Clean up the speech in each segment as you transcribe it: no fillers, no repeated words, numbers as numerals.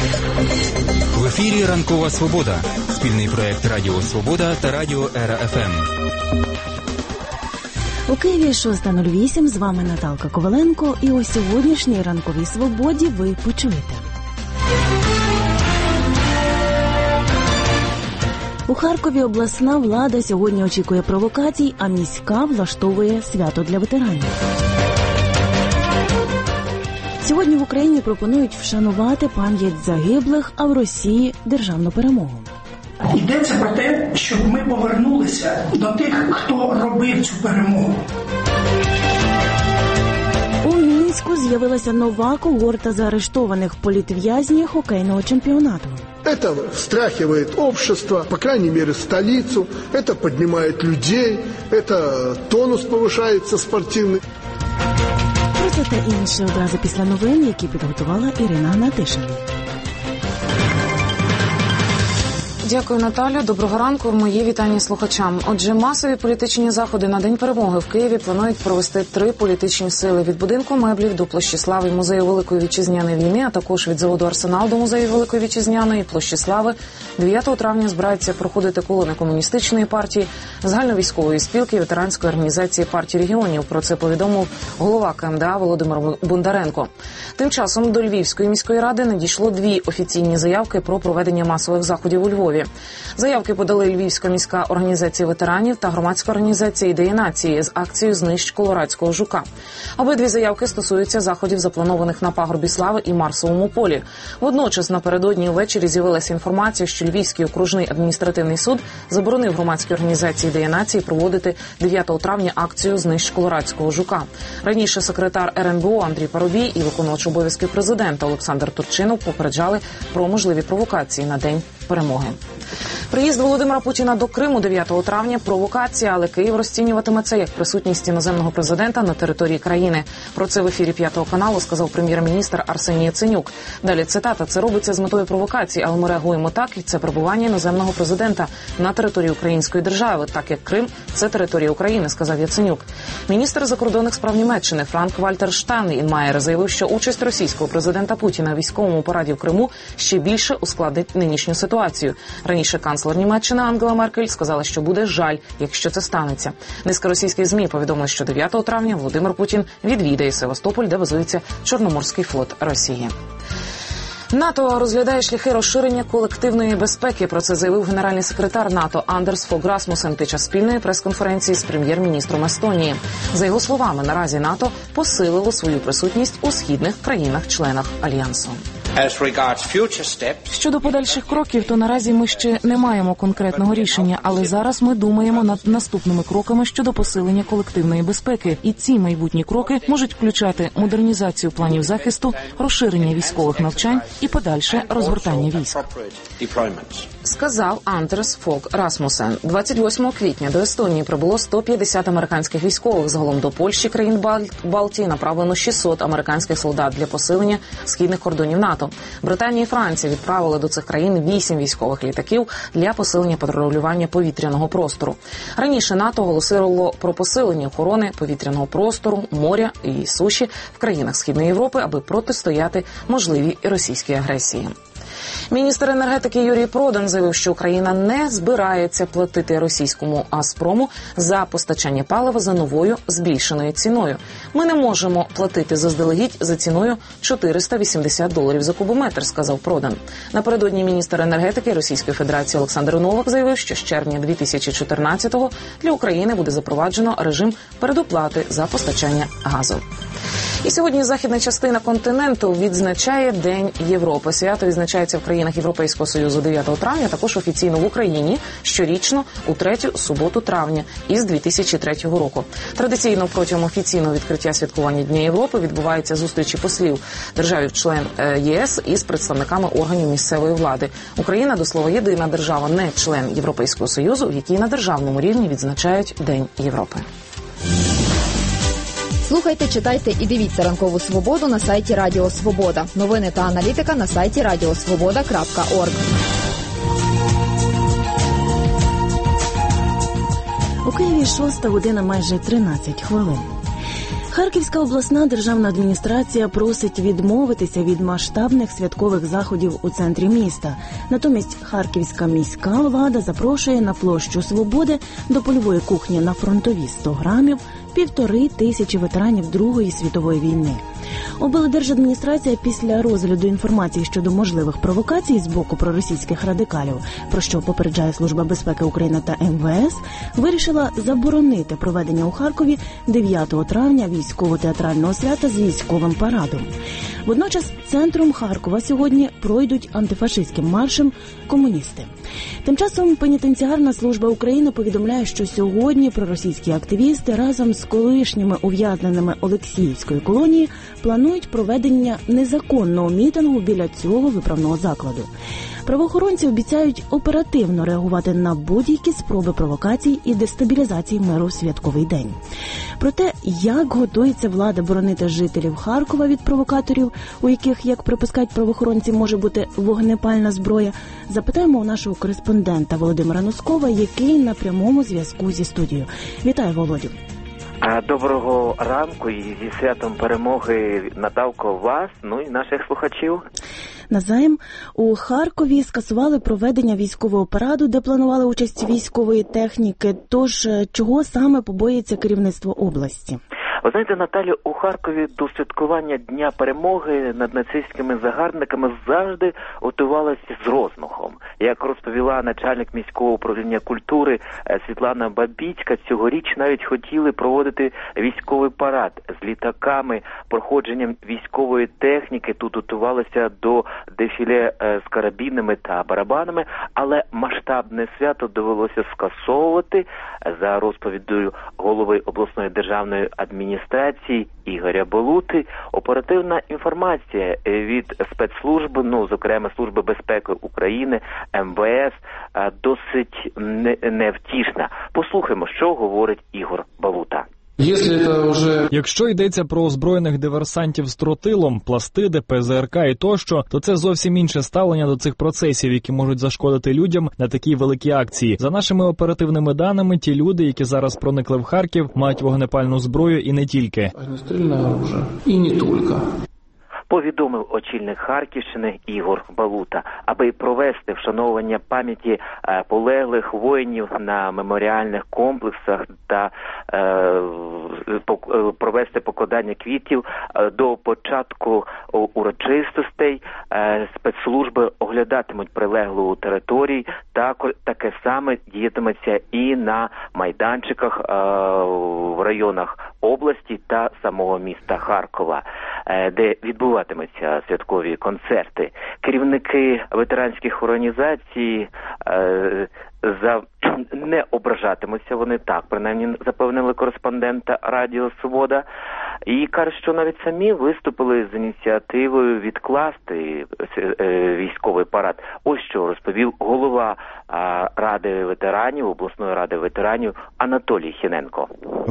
В ефірі «Ранкова Свобода» – спільний проєкт Радіо Свобода та Радіо Ера ФМ. У Києві 6:08, з вами Наталка Коваленко, і у сьогоднішній «Ранковій Свободі» ви почуєте. У Харкові обласна влада сьогодні очікує провокацій, а міська влаштовує свято для ветеранів. Сьогодні в Україні пропонують вшанувати пам'ять загиблих, а в Росії – державну перемогу. Йдеться про те, щоб ми повернулися до тих, хто робив цю перемогу. У Мінську з'явилася нова когорта заарештованих політв'язнів хокейного чемпіонату. Это встряхивает общество, по крайней мере столицу, это поднимает людей, это тонус повышается спортивный. Про це та інше одразу після новин, які підготувала Ірина Гнатишина. Дякую, Наталю. Доброго ранку. Мої вітання слухачам. Отже, масові політичні заходи на День перемоги в Києві планують провести 3 політичні сили. Від будинку меблів до площі Слави, музею Великої Вітчизняної війни, а також від заводу «Арсенал» до музею Великої Вітчизняної, площі Слави. 9 травня збираються проходити колони комуністичної партії, загальновійськової спілки і ветеранської організації партії регіонів. Про це повідомив голова КМДА Володимир Бондаренко. Тим часом до Львівської міської ради надійшло 2 офіційні заявки про проведення масових заходів у Львові. Заявки подали Львівська міська організація ветеранів та громадська організація «Ідеї нації» з акцією «Знищ колорадського жука». Обидві заявки стосуються заходів, запланованих на Пагорбі Слави і Марсовому полі. Водночас напередодні ввечері з'явилася інформація, що Львівський окружний адміністративний суд заборонив громадській організації «Ідеї нації» проводити 9 травня акцію «Знищ колорадського жука». Раніше секретар РНБО Андрій Парубій і виконувач обов'язків президента Олександр Турчинов попереджали про можливі провокації на День перемоги. Приїзд Володимира Путіна до Криму 9 травня – провокація, але Київ розцінюватиме це як присутність іноземного президента на території країни. Про це в ефірі 5 каналу сказав прем'єр-міністр Арсеній Яценюк. Далі цитата: «Це робиться з метою провокації, але ми реагуємо так, як це перебування іноземного президента на території української держави, так як Крим – це територія України», – сказав Яценюк. Міністр закордонних справ Німеччини Франк-Вальтер Штайнмаєр заявив, що участь російського президента Путіна у військовому параді в Криму ще більше ускладнить нинішню ситуацію. Раніше канцлер Німеччини Ангела Меркель сказала, що буде жаль, якщо це станеться. Низка російських ЗМІ повідомили, що 9 травня Володимир Путін відвідає Севастополь, де базується Чорноморський флот Росії. НАТО розглядає шляхи розширення колективної безпеки. Про це заявив генеральний секретар НАТО Андерс Фог Расмусен під час спільної прес-конференції з прем'єр-міністром Естонії. За його словами, наразі НАТО посилило свою присутність у східних країнах-членах Альянсу. Щодо подальших кроків, то наразі ми ще не маємо конкретного рішення, але зараз ми думаємо над наступними кроками щодо посилення колективної безпеки. І ці майбутні кроки можуть включати модернізацію планів захисту, розширення військових навчань і подальше розгортання військ. Сказав Андерс Фог Расмусен. 28 квітня до Естонії прибуло 150 американських військових. Загалом до Польщі, країн Балтії, направлено 600 американських солдат для посилення східних кордонів НАТО. Британія і Франція відправили до цих країн 8 військових літаків для посилення патрулювання повітряного простору. Раніше НАТО оголосило про посилення охорони повітряного простору, моря і суші в країнах Східної Європи, аби протистояти можливій російській агресії. Міністр енергетики Юрій Продан заявив, що Україна не збирається платити російському «Газпрому» за постачання палива за новою збільшеною ціною. «Ми не можемо платити заздалегідь за ціною $480 за кубометр», сказав Продан. Напередодні міністр енергетики Російської Федерації Олександр Новак заявив, що з червня 2014-го для України буде запроваджено режим передоплати за постачання газу. І сьогодні західна частина континенту відзначає День Європи. Свято відзначається в країнах Європейського Союзу 9 травня, також офіційно в Україні щорічно у 3-ю суботу травня із 2003 року. Традиційно протягом офіційного відкриття святкування Дня Європи відбуваються зустрічі послів держав-член ЄС із представниками органів місцевої влади. Україна, до слова, єдина держава, не член Європейського Союзу, в якій на державному рівні відзначають День Європи. Слухайте, читайте і дивіться «Ранкову Свободу» на сайті Радіо Свобода. Новини та аналітика на сайті radiosvoboda.org. У Києві 6 година майже 13 хвилин. Харківська обласна державна адміністрація просить відмовитися від масштабних святкових заходів у центрі міста. Натомість Харківська міська влада запрошує на площу Свободи до польової кухні на Фронтовій 100 грамів 1500 ветеранів Другої світової війни. Облдержадміністрація після розгляду інформації щодо можливих провокацій з боку проросійських радикалів, про що попереджає Служба безпеки України та МВС, вирішила заборонити проведення у Харкові 9 травня військово-театрального свята з військовим парадом. Водночас центром Харкова сьогодні пройдуть антифашистським маршем комуністи. Тим часом Пенітенціарна служба України повідомляє, що сьогодні проросійські активісти разом з колишніми ув'язненими Олексіївської колонії планують проведення незаконного мітингу біля цього виправного закладу. Правоохоронці обіцяють оперативно реагувати на будь-які спроби провокацій і дестабілізації миру в святковий день. Про те, як готується влада боронити жителів Харкова від провокаторів, у яких, як припускають правоохоронці, може бути вогнепальна зброя, запитаємо у нашого кореспондента Володимира Носкова, який на прямому зв'язку зі студією. Вітаю, Володю. Доброго ранку і зі святом перемоги, Наталко, вас, і наших слухачів. Навзаєм. У Харкові скасували проведення військового параду, де планували участь військової техніки. Тож, чого саме побоїться керівництво області? Ви знаєте, Наталю, у Харкові до святкування Дня перемоги над нацистськими загарбниками завжди готувалося з розмахом. Як розповіла начальник міського управління культури Світлана Бабіцька, цьогоріч навіть хотіли проводити військовий парад з літаками, проходженням військової техніки. Тут готувалося до дефіле з карабінами та барабанами, але масштабне свято довелося скасовувати. За розповіддю голови обласної державної адміністрації Ігоря Балути, оперативна інформація від спецслужб, зокрема Служби безпеки України, МВС, досить невтішна. Послухаймо, що говорить Ігор Балута. Якщо йдеться про озброєних диверсантів з тротилом, пластиди, ПЗРК і тощо, то це зовсім інше ставлення до цих процесів, які можуть зашкодити людям на такій великій акції. За нашими оперативними даними, ті люди, які зараз проникли в Харків, мають вогнепальну зброю і не тільки. Огнестрільне оружие. І не тільки. Повідомив очільник Харківщини Ігор Балута. Аби провести вшановування пам'яті полеглих воїнів на меморіальних комплексах та провести покладання квітів до початку урочистостей, спецслужби оглядатимуть прилеглу територію. Таке саме діятиметься і на майданчиках в районах області та самого міста Харкова, де відбуватимуться святкові концерти. Керівники ветеранських організацій не ображатимуться, вони так, принаймні, запевнили кореспондента Радіо Свобода, і кажуть, що навіть самі виступили з ініціативою відкласти військовий парад. Ось що розповів голова Ради ветеранів, обласної ради ветеранів Анатолій Хіненко.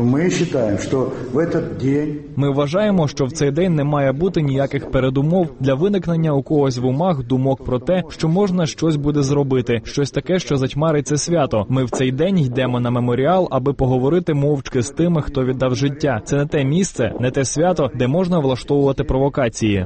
Ми вважаємо, що в цей день не має бути ніяких передумов для виникнення у когось в умах думок про те, що можна щось буде зробити, щось таке, що затьмарить це свято. Ми в цей день йдемо на меморіал, аби поговорити мовчки з тими, хто віддав життя. Це не те місце, не те свято, де можна влаштовувати провокації.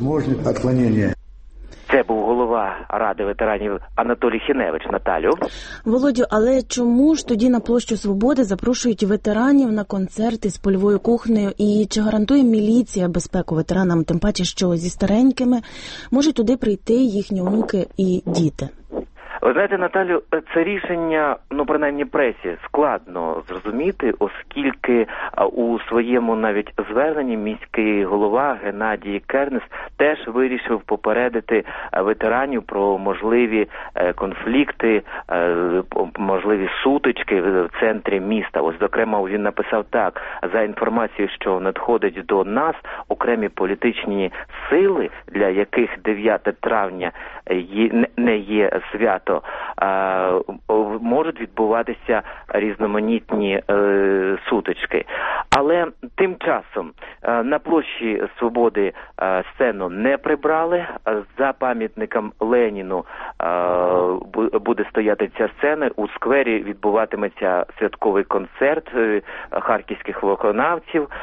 Це був голова Ради ветеранів Анатолій Хіневич. Наталю. Володю, але чому ж тоді на площу Свободи запрошують ветеранів на концерти з польовою кухнею? І чи гарантує міліція безпеку ветеранам, тим паче, що зі старенькими можуть туди прийти їхні онуки і діти? Ви знаєте, Наталю, це рішення, принаймні пресі, складно зрозуміти, оскільки у своєму навіть зверненні міський голова Геннадій Кернес теж вирішив попередити ветеранів про можливі конфлікти, можливі сутички в центрі міста. Ось, зокрема, він написав так: за інформацією, що надходить до нас, окремі політичні сили, для яких 9 травня не є свято, можуть відбуватися різноманітні сутички. Але тим часом на площі Свободи сцену не прибрали. За пам'ятником Леніну буде стояти ця сцена. У сквері відбуватиметься святковий концерт харківських виконавців.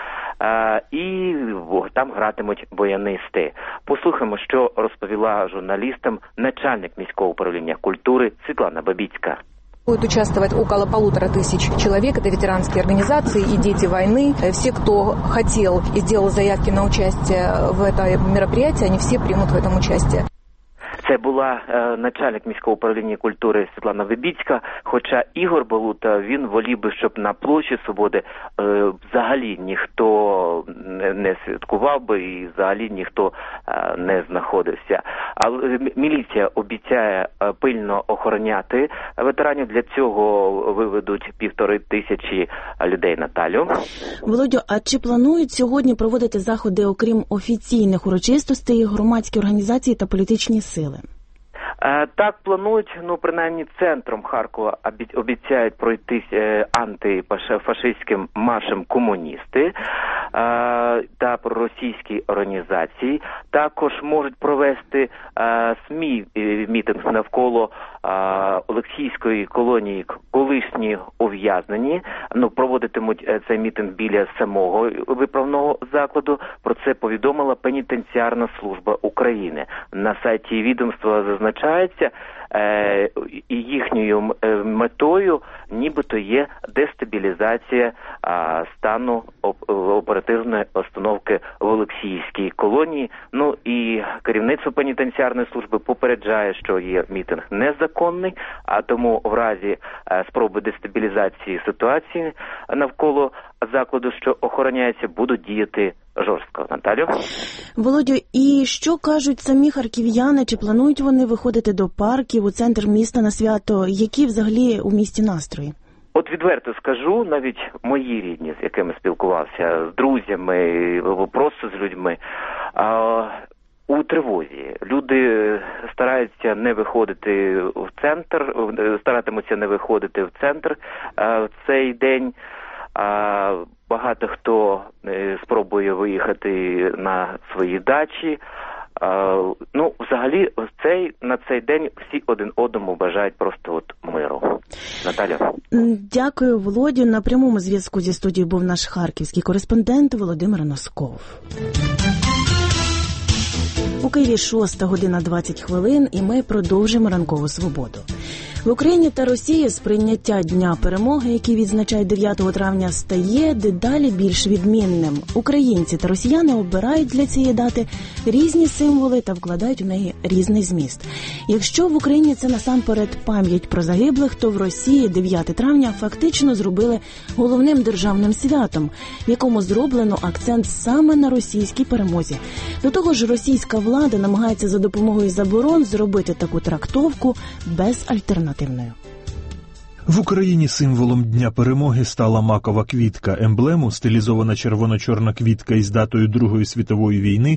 і там гратимуть баянисти. Послухаємо, що розповіла журналістам начальник міського управління культури Світлана Бабіцька. Будет участвовать около 1500 человек. Это ветеранские организации и дети войны. Все, кто хотел и сделал заявки на участие в это мероприятие, они все примут в этом участие. Це була начальник міського управління культури Світлана Вибіцька, хоча Ігор Балута, він волів би, щоб на площі Свободи взагалі ніхто не святкував би і взагалі ніхто не знаходився. Але міліція обіцяє пильно охороняти ветеранів, для цього виведуть 1500 людей, Наталю. Володю, а чи планують сьогодні проводити заходи, окрім офіційних урочистостей, громадські організації та політичні сили? Так, планують, принаймні центром Харкова обіцяють пройтись антифашистським маршем комуністи та проросійські організації. Також можуть провести СМІ мітинг навколо Олексійської колонії колишні ув'язнені. Проводитимуть цей мітинг біля самого виправного закладу. Про це повідомила Пенітенціарна служба України. На сайті відомства зазначається, і їхньою метою нібито є дестабілізація стану оперативної обстановки в Олексійській колонії. І керівництво пенітенціарної служби попереджає, що є мітинг незаконний, а тому в разі спроби дестабілізації ситуації навколо закладу, що охороняється, будуть діяти жорстко. Наталю? Володю, і що кажуть самі харків'яни? Чи планують вони виходити до парків, у центр міста на свято? Які взагалі у місті настрої? От відверто скажу, навіть мої рідні, з якими спілкувався, з друзями, просто з людьми, у тривозі. Люди стараються не виходити в центр, старатимуться не виходити в центр в цей день. Багато хто спробує виїхати на свої дачі. Взагалі, на цей день всі один одному бажають просто миру. Наталя. Дякую, Володю. На прямому зв'язку зі студією був наш харківський кореспондент Володимир Носков. У Києві 6:20 і ми продовжимо ранкову свободу. В Україні та Росії сприйняття Дня перемоги, який відзначають 9 травня, стає дедалі більш відмінним. Українці та росіяни обирають для цієї дати різні символи та вкладають у неї різний зміст. Якщо в Україні це насамперед пам'ять про загиблих, то в Росії 9 травня фактично зробили головним державним святом, в якому зроблено акцент саме на російській перемозі. До того ж, російська влада намагається за допомогою заборон зробити таку трактовку безальтернативною. В Україні символом Дня перемоги стала макова квітка. Емблему, стилізована червоно-чорна квітка із датою Другої світової війни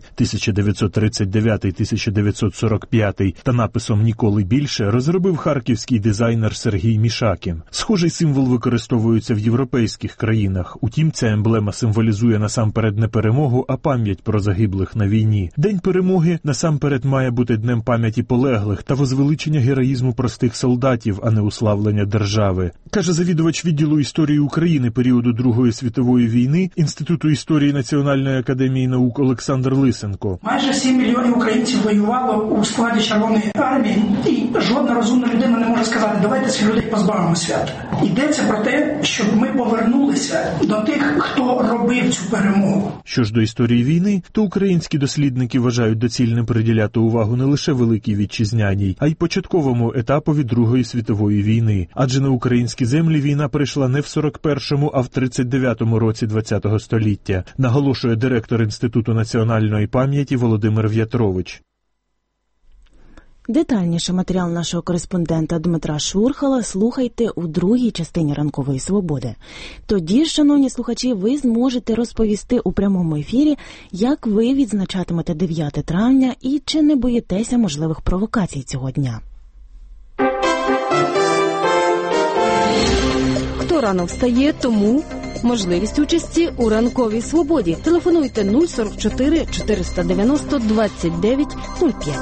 1939-1945 та написом «Ніколи більше» розробив харківський дизайнер Сергій Мішакін. Схожий символ використовується в європейських країнах. Утім, ця емблема символізує насамперед не перемогу, а пам'ять про загиблих на війні. День перемоги насамперед має бути днем пам'яті полеглих та возвеличення героїзму простих солдатів, а не уславлення держави. Каже завідувач відділу історії України періоду Другої світової війни Інституту історії Національної академії наук Олександр Лисенко. Майже 7 мільйонів українців воювало у складі Червоної армії, і жодна розумна людина не може сказати, давайте цих людей позбавимо свята. Йдеться про те, щоб ми повернулися до тих, хто робив цю перемогу. Що ж до історії війни, то українські дослідники вважають доцільним приділяти увагу не лише Великій Вітчизняній, а й початковому етапові Другої світової війни. Адже на українські землі війна прийшла не в 41-му, а в 39-му році ХХ століття, наголошує директор Інституту національної пам'яті Володимир В'ятрович. Детальніше матеріал нашого кореспондента Дмитра Шурхала слухайте у другій частині «Ранкової свободи». Тоді ж, шановні слухачі, ви зможете розповісти у прямому ефірі, як ви відзначатимете 9 травня і чи не боїтеся можливих провокацій цього дня. Хто рано встає, тому можливість участі у «Ранковій свободі». Телефонуйте 044 490 29 05.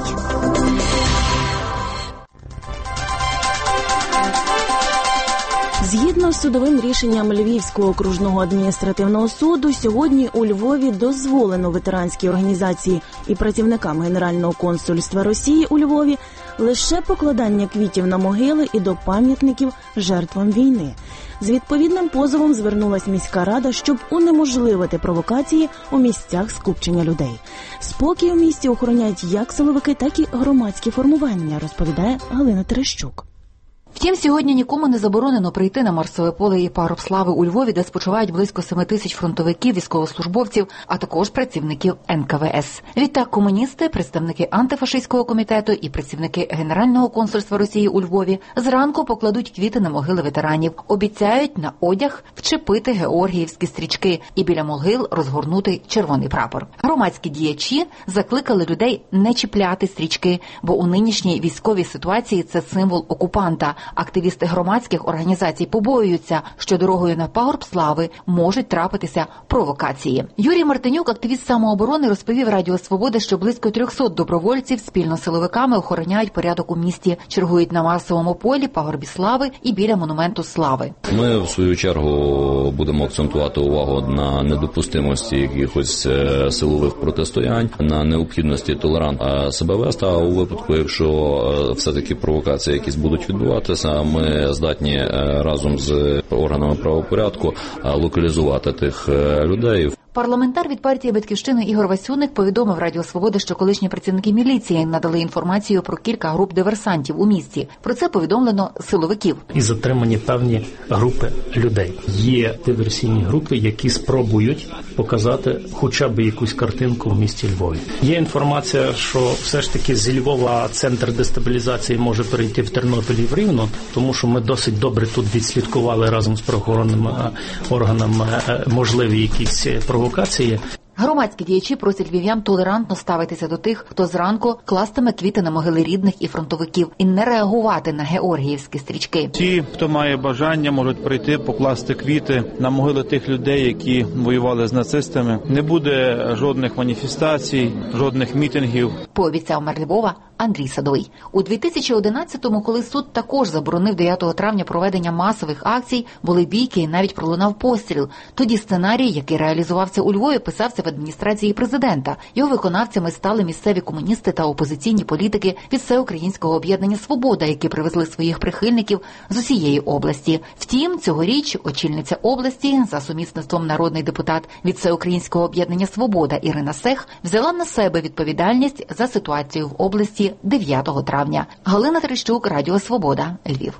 Згідно з судовим рішенням Львівського окружного адміністративного суду, сьогодні у Львові дозволено ветеранській організації і працівникам Генерального консульства Росії у Львові лише покладання квітів на могили і до пам'ятників жертвам війни. З відповідним позовом звернулась міська рада, щоб унеможливити провокації у місцях скупчення людей. Спокій у місті охороняють як силовики, так і громадські формування, розповідає Галина Терещук. Втім, сьогодні нікому не заборонено прийти на Марсове поле і Пагорб Слави у Львові, де спочивають близько 7 тисяч фронтовиків, військовослужбовців, а також працівників НКВС. Відтак комуністи, представники антифашистського комітету і працівники Генерального консульства Росії у Львові зранку покладуть квіти на могили ветеранів. Обіцяють на одяг вчепити георгіївські стрічки і біля могил розгорнути червоний прапор. Громадські діячі закликали людей не чіпляти стрічки, бо у нинішній військовій ситуації це символ окупанта. Активісти громадських організацій побоюються, що дорогою на Пагорб Слави можуть трапитися провокації. Юрій Мартинюк, активіст самооборони, розповів Радіо Свобода, що близько 300 добровольців спільно з силовиками охороняють порядок у місті, чергують на Марсовому полі, Пагорбі Слави і біля Монументу Слави. Ми, в свою чергу, будемо акцентувати увагу на недопустимості якихось силових протистоянь, на необхідності толерантно себе вести, а у випадку, якщо все-таки провокації якісь будуть відбуватися, ми здатні разом з органами правопорядку локалізувати тих людей. Парламентар від партії «Батьківщина» Ігор Васюник повідомив Радіо Свобода, що колишні працівники міліції надали інформацію про кілька груп диверсантів у місті. Про це повідомлено силовиків. І затримані певні групи людей. Є диверсійні групи, які спробують показати хоча б якусь картинку в місті Львові. Є інформація, що все ж таки зі Львова центр дестабілізації може перейти в Тернопіль і в Рівно, тому що ми досить добре тут відслідкували разом з правоохоронними органами можливі якісь провокації. Громадські діячі просять львів'ян толерантно ставитися до тих, хто зранку кластиме квіти на могили рідних і фронтовиків, і не реагувати на георгіївські стрічки. Ті, хто має бажання, можуть прийти, покласти квіти на могили тих людей, які воювали з нацистами. Не буде жодних маніфестацій, жодних мітингів. Пообіцяв мер Львова Андрій Садовий. У 2011-му, коли суд також заборонив 9 травня проведення масових акцій, були бійки і навіть пролунав постріл. Тоді сценарій, який реалізувався у Львові, писався в адміністрації президента. Його виконавцями стали місцеві комуністи та опозиційні політики від Всеукраїнського об'єднання «Свобода», які привезли своїх прихильників з усієї області. Втім, цьогоріч очільниця області, за сумісництвом народний депутат від Всеукраїнського об'єднання «Свобода» Ірина Сех, взяла на себе відповідальність за ситуацію в області 9 травня. Галина Терещук, Радіо Свобода, Львів.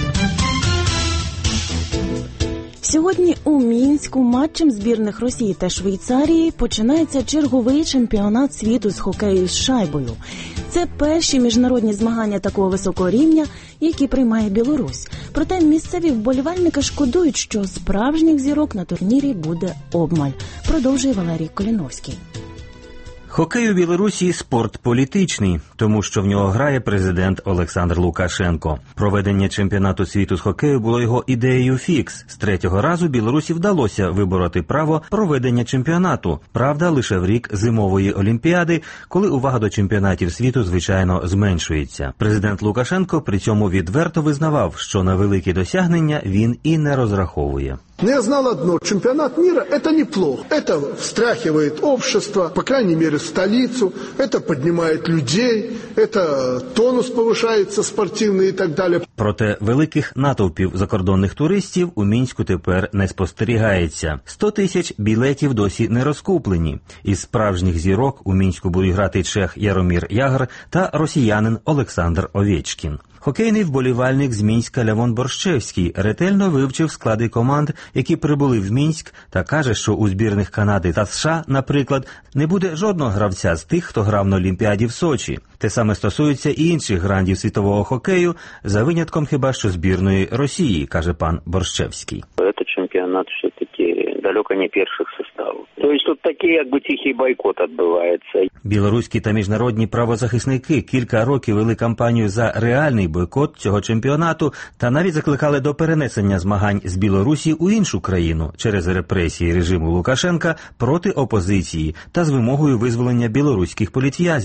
Сьогодні у Мінську матчем збірних Росії та Швейцарії починається черговий чемпіонат світу з хокею з шайбою. Це перші міжнародні змагання такого високого рівня, які приймає Білорусь. Проте місцеві вболівальники шкодують, що справжніх зірок на турнірі буде обмаль. Продовжує Валерій Коліновський. Хокей у Білорусі – спорт політичний, тому що в нього грає президент Олександр Лукашенко. Проведення чемпіонату світу з хокею було його ідеєю фікс. З 3-го разу Білорусі вдалося вибороти право проведення чемпіонату. Правда, лише в рік зимової олімпіади, коли увага до чемпіонатів світу, звичайно, зменшується. Президент Лукашенко при цьому відверто визнавав, що на великі досягнення він і не розраховує. Но я знал одно, чемпионат мира – это неплохо. Это встряхивает общество, по крайней мере, столицу, это поднимает людей, это тонус повышается спортивный и так далі. Проте великих натовпів закордонних туристів у Мінську тепер не спостерігається. 100 тисяч білетів досі не розкуплені. Із справжніх зірок у Мінську будуть грати чех Яромір Ягр та росіянин Олександр Овєчкін. Хокейний вболівальник з Мінська Лявон Борщевський ретельно вивчив склади команд, які прибули в Мінськ, та каже, що у збірних Канади та США, наприклад, не буде жодного гравця з тих, хто грав на Олімпіаді в Сочі. Те саме стосується і інших грандів світового хокею, за винятком хіба що збірної Росії, каже пан Борщевський. Це чемпіонат все-таки далеко не перших составів. Тобто тут такий, якби тихий бойкот відбувається. Білоруські та міжнародні правозахисники кілька років вели кампанію за реальний бойкот цього чемпіонату та навіть закликали до перенесення змагань з Білорусі у іншу країну через репресії режиму Лукашенка проти опозиції та з вимогою визволення білоруських політв'язнів.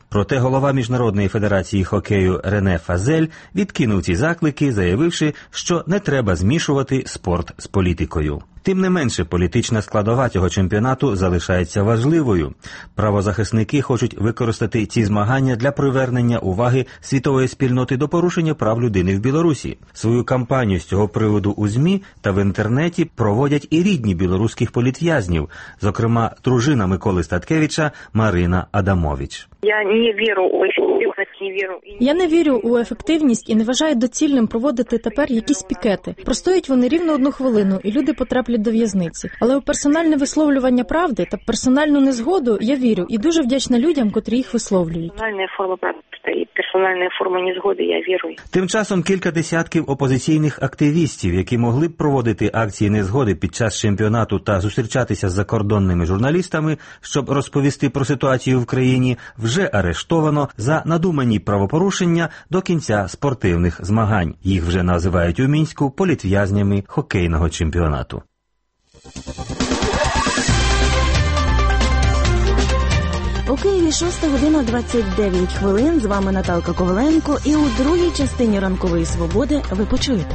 Проте голова Міжнародної федерації хокею Рене Фазель відкинув ці заклики, заявивши, що не треба змішувати спорт з політикою. Тим не менше, політична складова цього чемпіонату залишається важливою. Правозахисники хочуть використати ці змагання для привернення уваги світової спільноти до порушення прав людини в Білорусі. Свою кампанію з цього приводу у ЗМІ та в інтернеті проводять і рідні білоруських політв'язнів, зокрема, дружина Миколи Статкевича Марина Адамович. Я не вірю у ефективність і не вважаю доцільним проводити тепер якісь пікети. Простоять вони рівно 1 хвилину, і люди потраплять до в'язниці. Але у персональне висловлювання правди та персональну незгоду я вірю і дуже вдячна людям, котрі їх висловлюють. Персональна форма незгоди, я вірю. Тим часом кілька десятків опозиційних активістів, які могли б проводити акції незгоди під час чемпіонату та зустрічатися з закордонними журналістами, щоб розповісти про ситуацію в країні, вже арештовано за надумані правопорушення до кінця спортивних змагань. Їх вже називають у Мінську політв'язнями хокейного чемпіонату. У Києві 6 година 29 хвилин. З вами Наталка Коваленко. І у другій частині «Ранкової свободи» ви почуєте.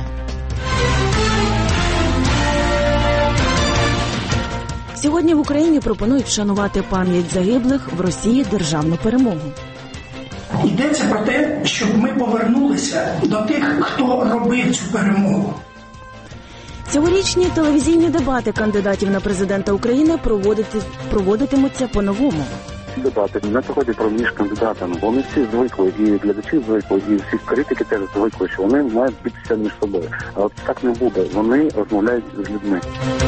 Сьогодні в Україні пропонують вшанувати пам'ять загиблих в Росії державну перемогу. Йдеться про те, щоб ми повернулися до тих, хто робив цю перемогу. Цьогорічні телевізійні дебати кандидатів на президента України проводитимуться по-новому. Дебати не проходять між кандидатами. Вони всі звикли, і глядачі звикли, і всі критики теж звикли, що вони мають битися між собою. А от так не буде. Вони розмовляють з людьми.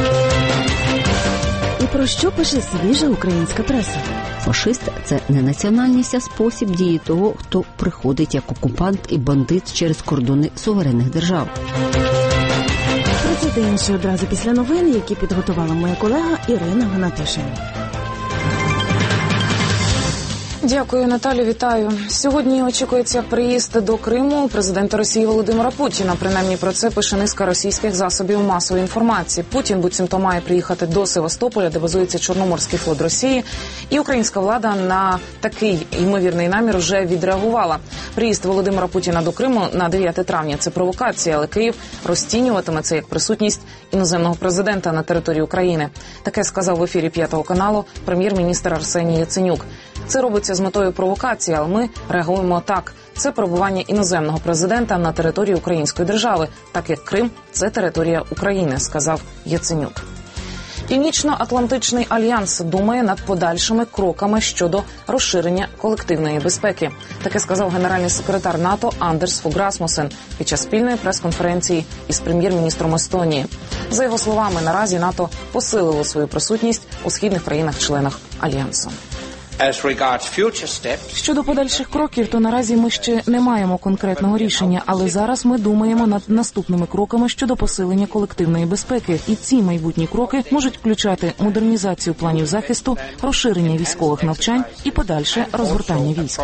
І про що пише свіжа українська преса? Фашист – це не національність, а спосіб дії того, хто приходить як окупант і бандит через кордони суверенних держав. Про це та інше одразу після новин, які підготувала моя колега Ірина Гнатишина. Дякую, Наталю, вітаю. Сьогодні очікується приїзд до Криму президента Росії Володимира Путіна. Принаймні про це пише низка російських засобів масової інформації. Путін буцімто має приїхати до Севастополя, де базується Чорноморський флот Росії. І українська влада на такий ймовірний намір вже відреагувала. Приїзд Володимира Путіна до Криму на 9 травня – це провокація, але Київ розцінюватиме це як присутність іноземного президента на території України. Таке сказав в ефірі 5 каналу прем'єр-міністр Арсеній Яценюк. Це робиться з метою провокації, але ми реагуємо так. Це перебування іноземного президента на території української держави, так як Крим – це територія України, сказав Яценюк. Північно-Атлантичний альянс думає над подальшими кроками щодо розширення колективної безпеки. Таке сказав генеральний секретар НАТО Андерс Фог Расмусен під час спільної прес-конференції із прем'єр-міністром Естонії. За його словами, наразі НАТО посилило свою присутність у східних країнах-членах альянсу. Щодо подальших кроків, то наразі ми ще не маємо конкретного рішення, але зараз ми думаємо над наступними кроками щодо посилення колективної безпеки. І ці майбутні кроки можуть включати модернізацію планів захисту, розширення військових навчань і подальше розгортання військ.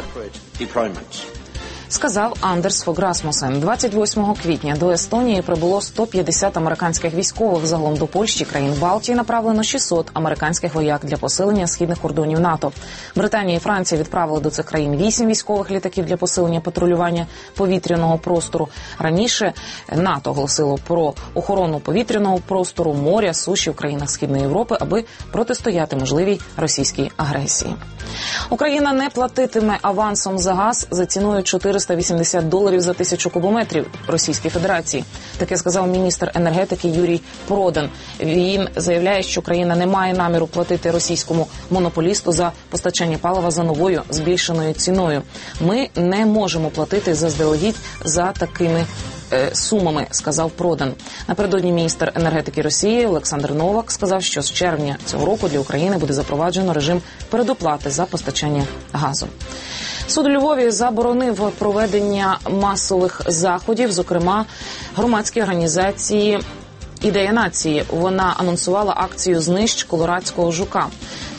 Сказав Андерс Фог Расмусен. 28 квітня до Естонії прибуло 150 американських військових. Загалом до Польщі, країн Балтії направлено 600 американських вояк для посилення східних кордонів НАТО. Британія і Франція відправили до цих країн 8 військових літаків для посилення патрулювання повітряного простору. Раніше НАТО оголосило про охорону повітряного простору, моря, суші в країнах Східної Європи, аби протистояти можливій російській агресії. Україна не платитиме авансом за газ за ціною $480 за 1000 кубометрів Російській Федерації. Таке сказав міністр енергетики Юрій Продан. Він заявляє, що країна не має наміру платити російському монополісту за постачання палива за новою збільшеною ціною. Ми не можемо платити заздалегідь за такими сумами, сказав Продан. Напередодні міністр енергетики Росії Олександр Новак сказав, що з червня цього року для України буде запроваджено режим передоплати за постачання газу. Суд у Львові заборонив проведення масових заходів, зокрема громадські організації «Ідея нації». Вона анонсувала акцію «Знищ колорадського жука».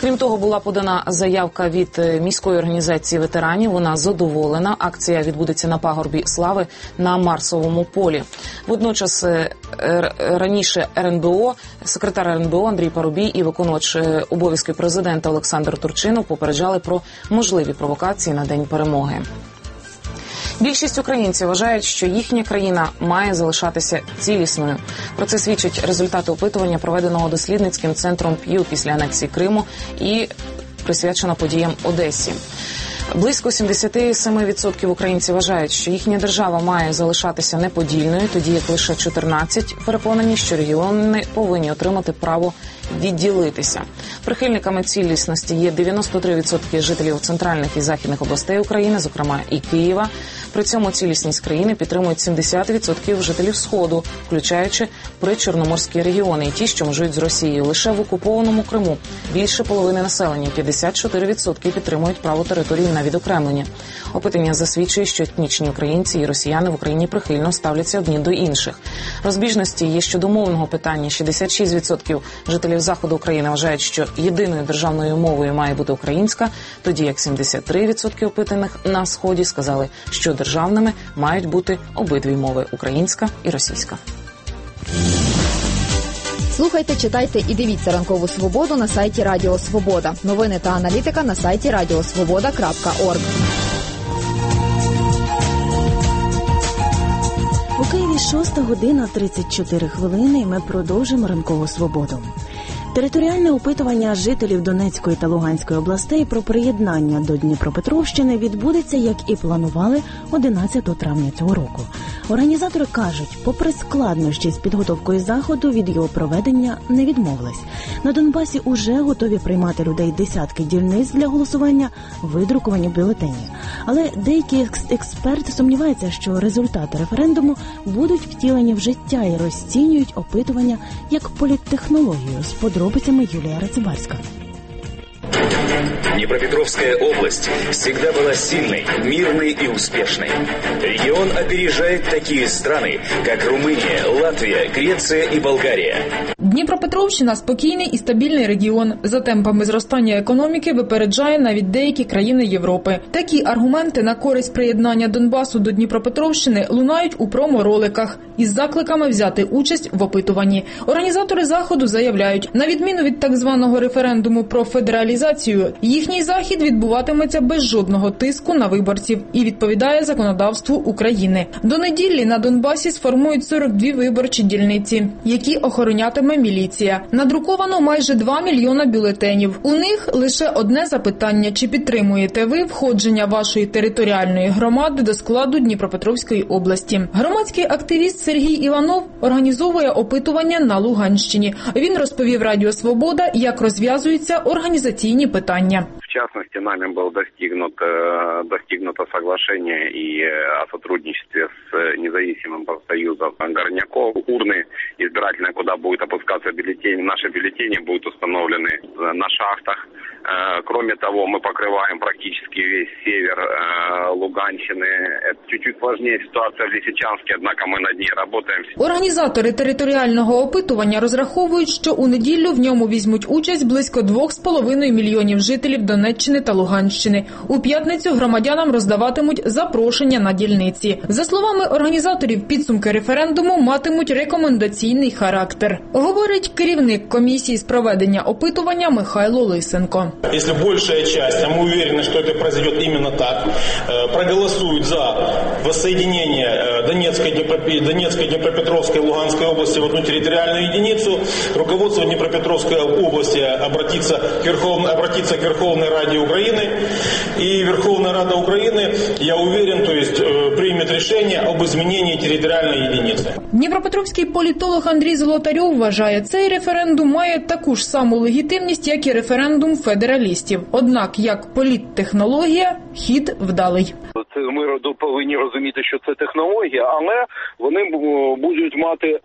Крім того, була подана заявка від міської організації ветеранів. Вона задоволена. Акція відбудеться на пагорбі Слави на Марсовому полі. Водночас раніше РНБО, секретар РНБО Андрій Парубій і виконувач обов'язків президента Олександр Турчинов попереджали про можливі провокації на День перемоги. Більшість українців вважають, що їхня країна має залишатися цілісною. Про це свідчать результати опитування, проведеного дослідницьким центром П'ю після анексії Криму і присвячено подіям Одесі. Близько 77% українців вважають, що їхня держава має залишатися неподільною, тоді як лише 14% переконані, що регіони повинні отримати право відділитися. Прихильниками цілісності є 93% жителів центральних і західних областей України, зокрема і Києва. При цьому цілісність країни підтримують 70% жителів Сходу, включаючи причорноморські регіони і ті, що межують з Росією. Лише в окупованому Криму більше половини населення, 54%, підтримують право території на відокремлення. Опитання засвідчує, що етнічні українці і росіяни в Україні прихильно ставляться одні до інших. Розбіжності є щодо мовного питання. 66% жителів Заходу України вважають, що єдиною державною мовою має бути українська, тоді як 73% опитаних на Сході сказали, що державними мають бути обидві мови – українська і російська. Слухайте, читайте і дивіться «Ранкову свободу» на сайті Радіо Свобода. Новини та аналітика на сайті radiosvoboda.org. У Києві 6:34, і ми продовжимо «Ранкову свободу». Територіальне опитування жителів Донецької та Луганської областей про приєднання до Дніпропетровщини відбудеться, як і планували, 11 травня цього року. Організатори кажуть, попри складнощі з підготовкою заходу, від його проведення не відмовились. На Донбасі уже готові приймати людей десятки дільниць для голосування, видруковані бюлетені. Але деякі експерти сумніваються, що результати референдуму будуть втілені в життя і розцінюють опитування як політтехнологію. З подробицями Юлія Рацибарська. Днепропетровская область всегда была сильной, мирной и успешной. Регион опережает такие страны, как Румыния, Латвия, Греция и Болгария. Дніпропетровщина – спокійний і стабільний регіон. За темпами зростання економіки випереджає навіть деякі країни Європи. Такі аргументи на користь приєднання Донбасу до Дніпропетровщини лунають у промо-роликах із закликами взяти участь в опитуванні. Організатори заходу заявляють, на відміну від так званого референдуму про федералізацію, їхній захід відбуватиметься без жодного тиску на виборців і відповідає законодавству України. До неділі на Донбасі сформують 42 виборчі дільниці, які охоронятиме міліція. Надруковано майже 2 мільйона бюлетенів. У них лише одне запитання – чи підтримуєте ви входження вашої територіальної громади до складу Дніпропетровської області. Громадський активіст Сергій Іванов організовує опитування на Луганщині. Він розповів Радіо Свобода, як розв'язуються організаційні питання. В частности, нами было достигнуто соглашение и о сотрудничестве с независимым профсоюзом горняков. Урны избирательные, куда будет опускаться бюллетень, наши бюллетени будут установлены на шахтах. Кроме того, мы покрываем практически весь север Луганщины. Это чуть-чуть сложнее ситуация в Лисичанске, однако мы над ней работаем. Організатори територіального опитування розраховують, що у неділю в ньому візьмуть участь близько 2,5 мільйонів жителів Донеччини та Луганщини. У п'ятницю громадянам роздаватимуть запрошення на дільниці. За словами організаторів, підсумки референдуму матимуть рекомендаційний характер. Говорить керівник комісії з проведення опитування Михайло Лисенко. Якщо більша частина, а ми впевнені, що це произойде іменно так, проголосують за воссоединение Донецкой, Днепропетровской, Луганской области в одну территориальную единицу, руководство Днепропетровской области обратится к Верховной Раде Украины, и Верховная Рада Украины, я уверен, примет решение об изменении территориальной единицы. Дніпропетровський політолог Андрій Золотарьов вважає, цей референдум має таку ж саму легітимність, як і референдум федералістів. Однак, як політтехнологія, хід вдалий. Ми повинні розуміти, що це технологія, але вони будуть мати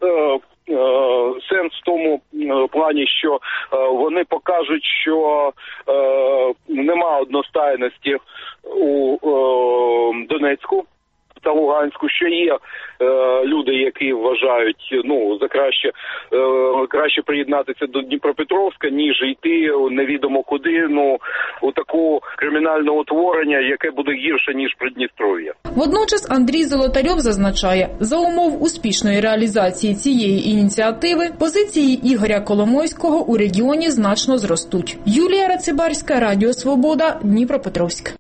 сенс в тому плані, що вони покажуть, що нема одностайності у Донецьку. та Луганську, що є люди, які вважають, за краще приєднатися до Дніпропетровська, ніж йти невідомо куди, у такого кримінального утворення, яке буде гірше, ніж Придністров'я. Водночас Андрій Золотарьов зазначає, за умов успішної реалізації цієї ініціативи позиції Ігоря Коломойського у регіоні значно зростуть. Юлія Рацибарська, Радіо Свобода, Дніпропетровськ.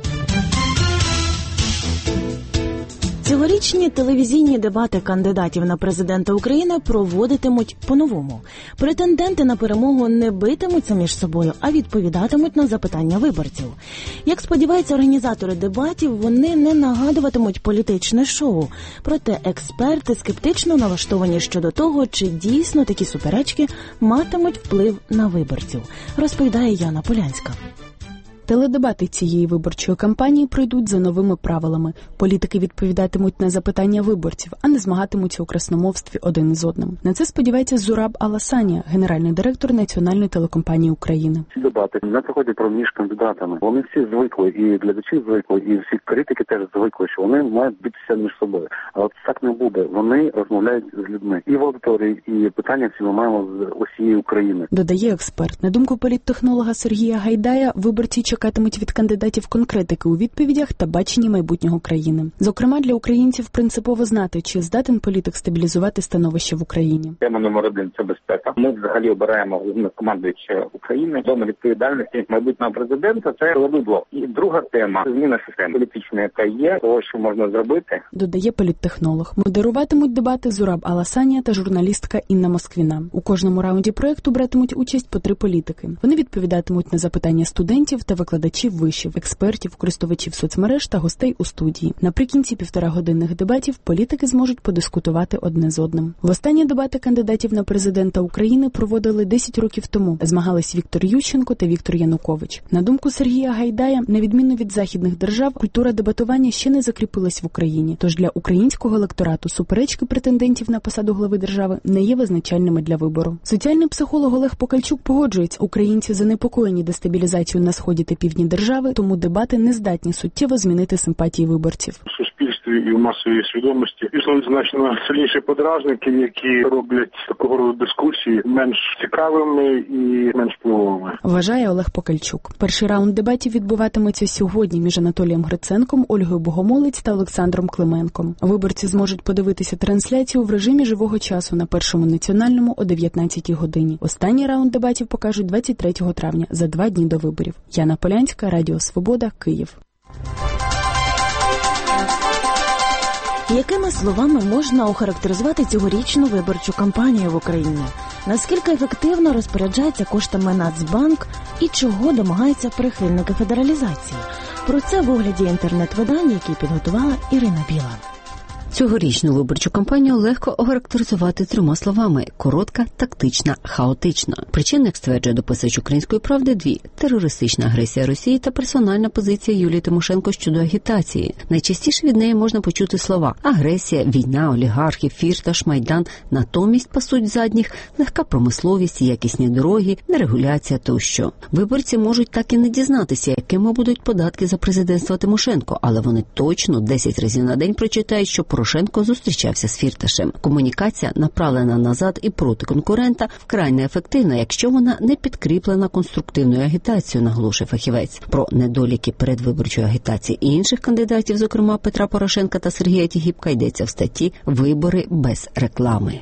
Цьогорічні телевізійні дебати кандидатів на президента України проводитимуть по-новому. Претенденти на перемогу не битимуться між собою, а відповідатимуть на запитання виборців. Як сподіваються організатори дебатів, вони не нагадуватимуть політичне шоу. Проте експерти скептично налаштовані щодо того, чи дійсно такі суперечки матимуть вплив на виборців, розповідає Яна Полянська. Теледебати цієї виборчої кампанії пройдуть за новими правилами. Політики відповідатимуть на запитання виборців, а не змагатимуться у красномовстві один із одним. На це сподівається Зураб Аласанія, генеральний директор Національної телекомпанії України. Ці дебати не проходять між кандидатами. Вони всі звикли, і глядачі звикли, і всі критики теж звикли, що вони мають битися між собою. А от так не буде. Вони розмовляють з людьми. І в аудиторії, і питання всі ми маємо з усієї України. Додає експерт. На думку політтехнолога Сергія Гайдая, виборці чекатимуть від кандидатів конкретики у відповідях та баченні майбутнього країни. Зокрема, для українців принципово знати, чи здатен політик стабілізувати становище в Україні. Тема номер 1 – це безпека. Ми взагалі обираємо головнокомандуючого України. Зона відповідальності майбутнього президента – це силовий. І друга тема – зміна системи політичної, яка є, того, що можна зробити. Додає політтехнолог. Модеруватимуть дебати Зураб Аласанія та журналістка Інна Москвіна. У кожному раунді проєкту братимуть участь по 3 політики. Вони відповідатимуть на запитання студентів та викладачів вишів, експертів, користувачів соцмереж та гостей у студії. Наприкінці 1,5-годинних дебатів політики зможуть подискутувати одне з одним. Востаннє дебати кандидатів на президента України проводили 10 років тому. Змагались Віктор Ющенко та Віктор Янукович. На думку Сергія Гайдая, на відміну від західних держав, культура дебатування ще не закріпилась в Україні. Тож для українського електорату суперечки претендентів на посаду глави держави не є визначальними для вибору. Соціальний психолог Олег Покальчук погоджується, українці занепокоєні дестабілізацією на сході та півдні держави, тому дебати не здатні суттєво змінити симпатії виборців. В суспільстві і в масовій свідомості існують значно сильніші подразники, які роблять такого роду дискусії менш цікавими і менш впливовими. Вважає Олег Покальчук. Перший раунд дебатів відбуватиметься сьогодні між Анатолієм Гриценком, Ольгою Богомолець та Олександром Клименком. Виборці зможуть подивитися трансляцію в режимі живого часу на Першому національному о 19-й годині. Останній раунд дебатів покажуть 23 травня, за 2 дні до виборів. Яна Полянська, Радіо Свобода, Київ. Якими словами можна охарактеризувати цьогорічну виборчу кампанію в Україні? Наскільки ефективно розпоряджається коштами Нацбанк і чого домагаються прихильники федералізації? Про це в огляді інтернет-видань, який підготувала Ірина Біла. Цьогорічну виборчу кампанію легко охарактеризувати 3 словами – коротка, тактична, хаотична. Причин, як стверджує дописач «Української правди», 2 – терористична агресія Росії та персональна позиція Юлії Тимошенко щодо агітації. Найчастіше від неї можна почути слова – агресія, війна, олігархи, Фірташ, Майдан. Натомість пасуть задніх – легка промисловість, якісні дороги, нерегуляція тощо. Виборці можуть так і не дізнатися, якими будуть податки за президентство Тимошенко, але вони точно 10 разів на день прочитають, що Порошенко зустрічався з Фірташем. Комунікація, направлена назад і проти конкурента, вкрай неефективна, якщо вона не підкріплена конструктивною агітацією, наголошує фахівець. Про недоліки передвиборчої агітації і інших кандидатів, зокрема Петра Порошенка та Сергія Тігіпка, йдеться в статті «Вибори без реклами».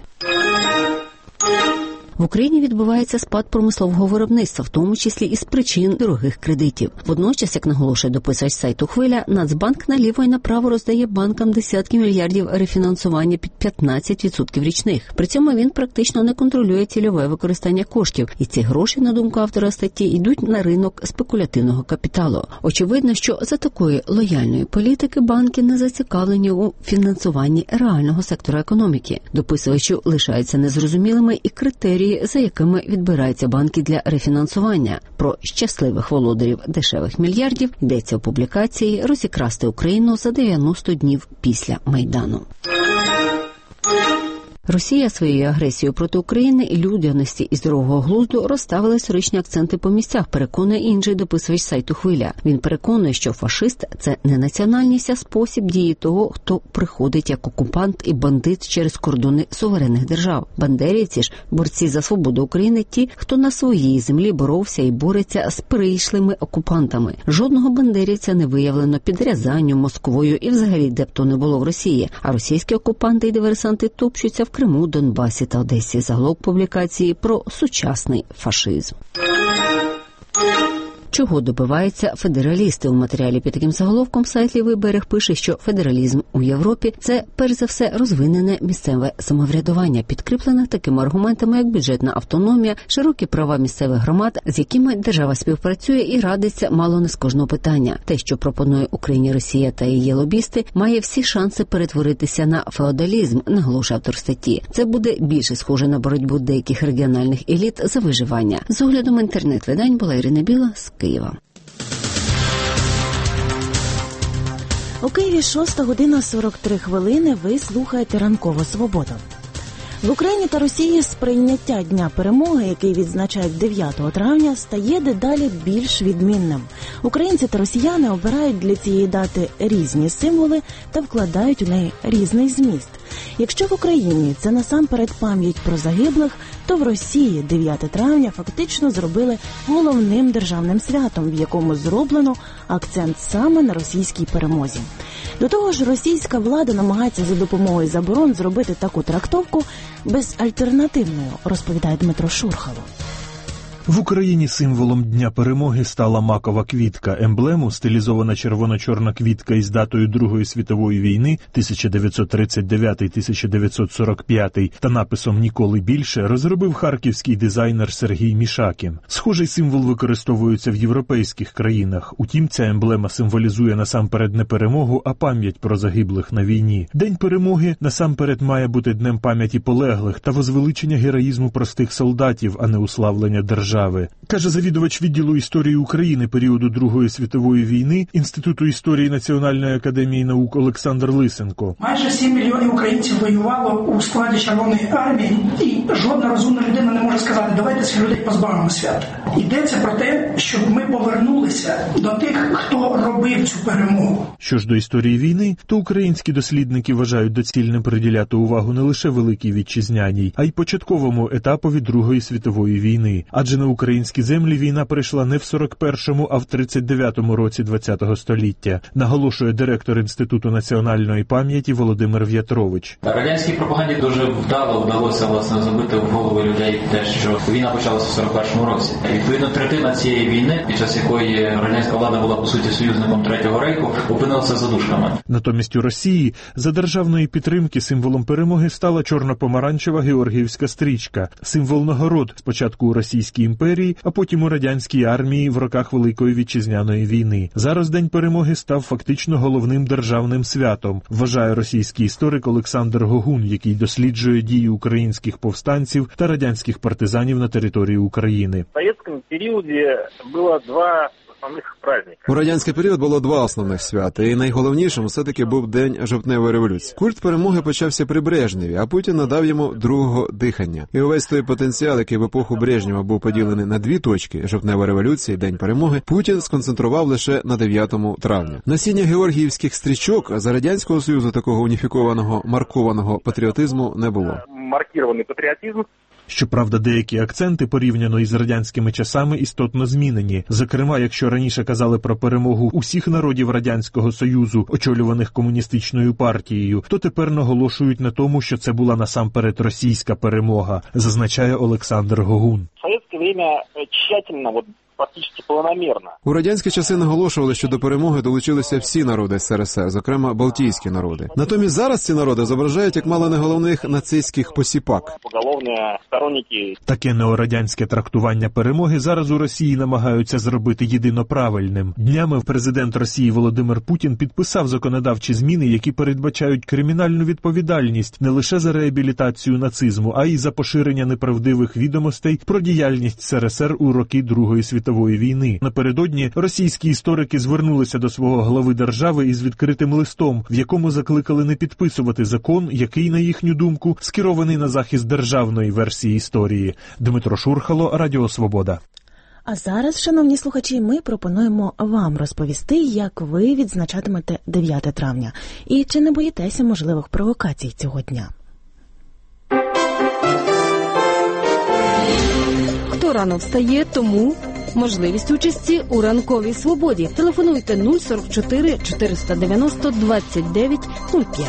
В Україні відбувається спад промислового виробництва, в тому числі із причин дорогих кредитів. Водночас, як наголошує дописач сайту «Хвиля», Нацбанк наліво і направо роздає банкам десятки мільярдів рефінансування під 15% річних. При цьому він практично не контролює цільове використання коштів, і ці гроші, на думку автора статті, йдуть на ринок спекулятивного капіталу. Очевидно, що за такої лояльної політики банки не зацікавлені у фінансуванні реального сектора економіки. Дописувачу лишаються незрозумілими і критерії, за якими відбираються банки для рефінансування. Про щасливих володарів дешевих мільярдів йдеться у публікації «Розікрасти Україну за 90 днів після Майдану». Росія своєю агресією проти України і людяності і здорового глузду розставила історичні акценти по місцях, переконує інший дописувач сайту «Хвиля». Він переконує, що фашист – це не національність, а спосіб дії того, хто приходить як окупант і бандит через кордони суверенних держав. Бандерівці ж – борці за свободу України, ті, хто на своїй землі боровся і бореться з прийшлими окупантами. Жодного бандерівця не виявлено під Рязанню, Москвою і взагалі де б то не було в Росії. А російські окупанти і диверсанти топчуться в Криму, Донбасі та Одесі. Заголовок публікації про сучасний фашизм. Чого добиваються федералісти? У матеріалі під таким заголовком сайт «Лівий берег» пише, що федералізм у Європі – це, перш за все, розвинене місцеве самоврядування, підкріплене такими аргументами, як бюджетна автономія, широкі права місцевих громад, з якими держава співпрацює і радиться мало не з кожного питання. Те, що пропонує Україні Росія та її лобісти, має всі шанси перетворитися на феодалізм, наголошує автор статті. Це буде більше схоже на боротьбу деяких регіональних еліт за виживання. З оглядом інтернет-видань була Ірина Біла з Києва. У Києві 6:43. Ви слухаєте «Ранкову свободу». В Україні та Росії сприйняття Дня перемоги, який відзначають 9 травня, стає дедалі більш відмінним. Українці та росіяни обирають для цієї дати різні символи та вкладають у неї різний зміст. Якщо в Україні це насамперед пам'ять про загиблих, то в Росії 9 травня фактично зробили головним державним святом, в якому зроблено акцент саме на російській перемозі. До того ж, російська влада намагається за допомогою заборон зробити таку трактовку безальтернативною, розповідає Дмитро Шурхало. В Україні символом Дня перемоги стала макова квітка. Емблему, стилізована червоно-чорна квітка із датою Другої світової війни 1939-1945 та написом «Ніколи більше» розробив харківський дизайнер Сергій Мішакін. Схожий символ використовується в європейських країнах. Утім, ця емблема символізує насамперед не перемогу, а пам'ять про загиблих на війні. День перемоги насамперед має бути днем пам'яті полеглих та возвеличення героїзму простих солдатів, а не уславлення держави. Каже завідувач відділу історії України періоду Другої світової війни Інституту історії Національної академії наук Олександр Лисенко. Майже 7 мільйонів українців воювало у складі Червоної армії, і жодна розумна людина не може сказати, давайте цих людей позбавимо свята. Йдеться про те, щоб ми повернулися до тих, хто робив цю перемогу. Що ж до історії війни, то українські дослідники вважають доцільним приділяти увагу не лише Великій Вітчизняній, а й початковому етапові Другої світової війни. Адже на українські землі війна прийшла не в 41-му, а в 39-му році ХХ століття, наголошує директор Інституту національної пам'яті Володимир В'ятрович. Радянській пропаганді дуже вдалося власне забити в голови людей те, що війна почалася в 41-му році. Відповідно, третина цієї війни, під час якої радянська влада була по суті союзником Третього рейху, опинилася за дужками. Натомість у Росії за державної підтримки символом перемоги стала чорно-помаранчева георгіївська стрічка, символ нагород спочатку у Російській імперії, а потім у радянській армії в роках Великої Вітчизняної війни. Зараз День перемоги став фактично головним державним святом, вважає російський історик Олександр Гогун, який досліджує дії українських повстанців та радянських партизанів на території України. В совєтському періоді було два основних праздника. У радянський період було два основних свята, і найголовнішим все-таки був День жовтневої революції. Культ перемоги почався при Брежневі, а Путін надав йому другого дихання. І увесь той потенціал, який в епоху Брежнєва був поділений на дві точки – жовтнева революція і День перемоги, Путін сконцентрував лише на 9 травня. Насіння георгіївських стрічок за Радянського Союзу такого уніфікованого, маркованого патріотизму не було. Маркірований патріотизм. Щоправда, деякі акценти порівняно із радянськими часами істотно змінені. Зокрема, якщо раніше казали про перемогу усіх народів Радянського Союзу, очолюваних комуністичною партією, то тепер наголошують на тому, що це була насамперед російська перемога, зазначає Олександр Гогун. В совєтське время тщательно, практично планомірно. У радянські часи наголошували, що до перемоги долучилися всі народи СРСР, зокрема балтійські народи. Натомість зараз ці народи зображають як мало не головних нацистських посіпак. Поголовні сторонники. Таке неорадянське трактування перемоги зараз у Росії намагаються зробити єдино правильним. Днями президент Росії Володимир Путін підписав законодавчі зміни, які передбачають кримінальну відповідальність не лише за реабілітацію нацизму, а й за поширення неправдивих відомостей про діяльність СРСР у роки Другої світової світової війни. Напередодні російські історики звернулися до свого глави держави із відкритим листом, в якому закликали не підписувати закон, який, на їхню думку, скерований на захист державної версії історії. Дмитро Шурхало, Радіо Свобода. А зараз, шановні слухачі, ми пропонуємо вам розповісти, як ви відзначатимете 9 травня. І чи не боїтеся можливих провокацій цього дня? Хто рано встає, тому можливість участі у ранковій свободі. Телефонуйте 044 490 29 05.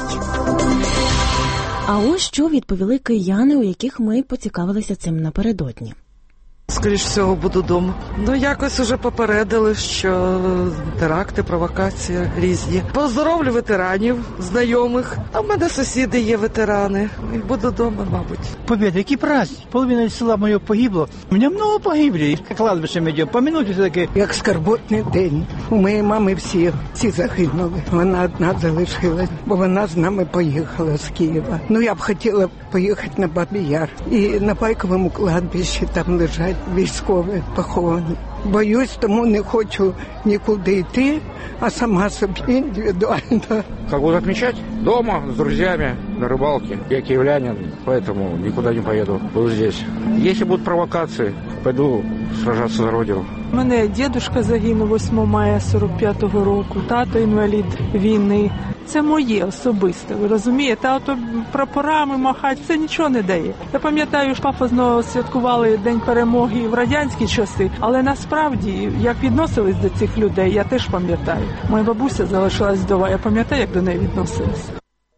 А ось що відповіли кияни, у яких ми поцікавилися цим напередодні. Скоріш всього, буду вдома. Якось уже попередили, що теракти, провокації різні. Поздоровлю ветеранів, знайомих. А в мене сусіди є ветерани. І буду вдома, мабуть. Победа, який праздник. Половина села моє погибло. У мене много погибли. Кладбищем йдемо. Поминути все-таки. Як скорботний день. У моєї мами всі загинули. Вона одна залишилась, бо вона з нами поїхала з Києва. Я б хотіла поїхати на Бабий Яр. І на Байковому кладбищі там лежать військові поховані. Боюсь, тому не хочу нікуди йти, а сама собі індивідуально. Как буду отмечать? Дома, с друзьями, на рыбалке. Я киевлянин, поэтому никуда не поеду. Буду здесь. Если будут провокации, пойду сражаться за родину. У мене дідушка загинув 8 мая 45-го року, тато інвалід війни. Це моє особисте, ви розумієте? А то прапорами махати, це нічого не дає. Я пам'ятаю, що пафосно святкували День перемоги в радянські часи, але насправді, як відносились до цих людей, я теж пам'ятаю. Моя бабуся залишилась вдова, я пам'ятаю, як до неї відносились.